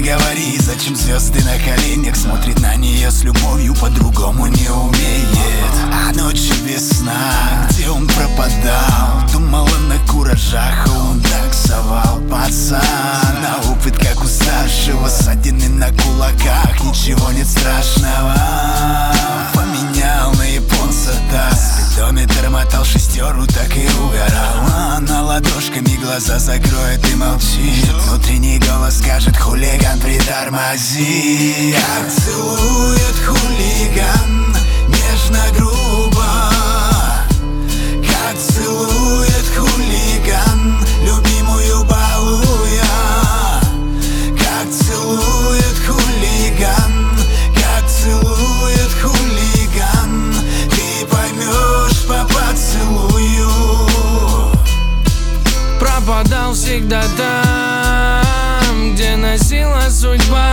говори, зачем звезды на коленях? Смотрит на нее с любовью, по-другому не умеет. А ночью без сна, где он пропадал? Думала на куражах, а он таксовал. Пацан, на опыт как у старшего, ссадины на кулаках, ничего нет страшного. Поменял на японца таз, спидометр мотал шестеру, так и угорал. Она ладошками глаза закроет и молчит. Внутренний голос скажет: хулиган, притормози. Как целует хулиган, нежно, грубо. Как целует хулиган, любимую балуя. Как целует хулиган, как целует хулиган, ты поймешь по поцелую. Пропадал всегда там, где носила судьба.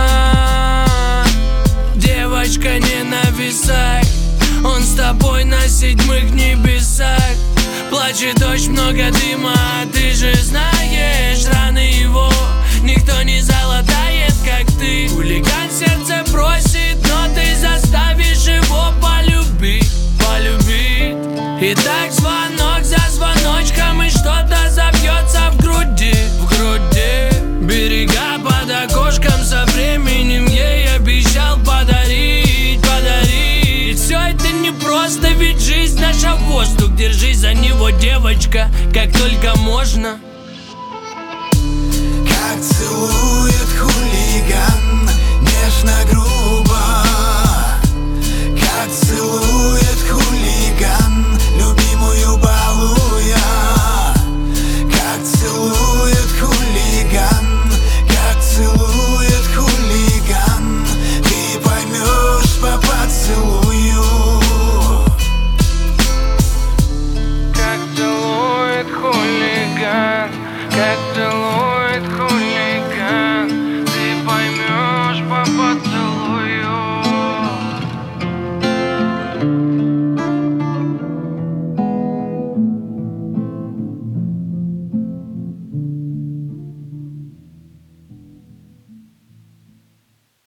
Девочка, не нависай, он с тобой на седьмых небесах. Плачет дождь, много дыма, ты же знаешь, раны его никто не залатает, как ты. Хулиган сердце просит, но ты заставишь его полюбить, полюбить. Итак, звонок за звоночком, и что-то забьется в груди, в груди. Берега под окошком, со временем ей обещал подарить, подарить. Все это не просто, ведь жизнь наша воздух. Держись за него, девочка, как только можно. Как целует хулиган, нежно, грубо.